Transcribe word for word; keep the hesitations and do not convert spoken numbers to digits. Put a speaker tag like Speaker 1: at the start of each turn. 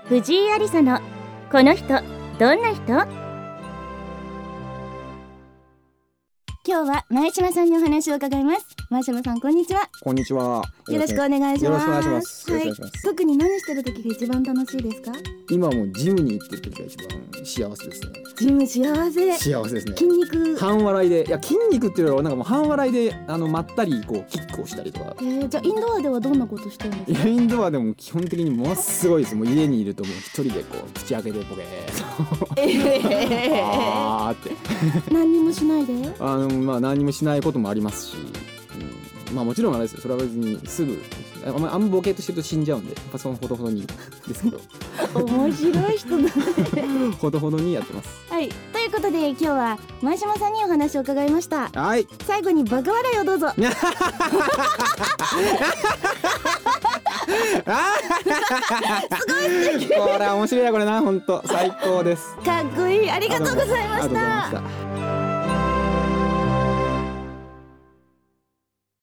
Speaker 1: 藤井ありさのこの人どんな人。今日は前島さんにお話を伺います。前島さん、こんにちは。
Speaker 2: こんにちは。
Speaker 1: よろしくお願いします。
Speaker 2: よろしくお願いします。
Speaker 1: はい、
Speaker 2: よろしくお願いします。
Speaker 1: 特に何してる時が一番楽しいですか？
Speaker 2: 今はもうジムに行ってる時が一番幸せですね。
Speaker 1: ジム幸せ。
Speaker 2: 幸せですね。
Speaker 1: 筋肉
Speaker 2: 半笑いで、いや筋肉っていうよりはなんかもう半笑いであのまったりこうキックをしたりとか。
Speaker 1: えー、じゃあインドアではどんなことしてるんですか？
Speaker 2: インドアでも基本的にものすごいです。もう家にいるともう一人でこう口開けてボケーっと
Speaker 1: え
Speaker 2: あーって
Speaker 1: 何にもしないで
Speaker 2: あのまあ何もしないこともありますし、うん、まあもちろんあれですよ。それは別にすぐあんまあんまボケっとしてると死んじゃうんでパソコンほどほどにですけど
Speaker 1: 面白い人だね
Speaker 2: ほどほどにやってます。
Speaker 1: はい、ということで今日は前島さんにお話を伺いました。
Speaker 2: はい、
Speaker 1: 最後にバカ笑いをどうぞ。
Speaker 2: すごい素敵。これ面白いな、これな、本当最高です。
Speaker 1: かっこいい。ありがとうございまし
Speaker 2: ありがとうございま
Speaker 1: た。
Speaker 2: した。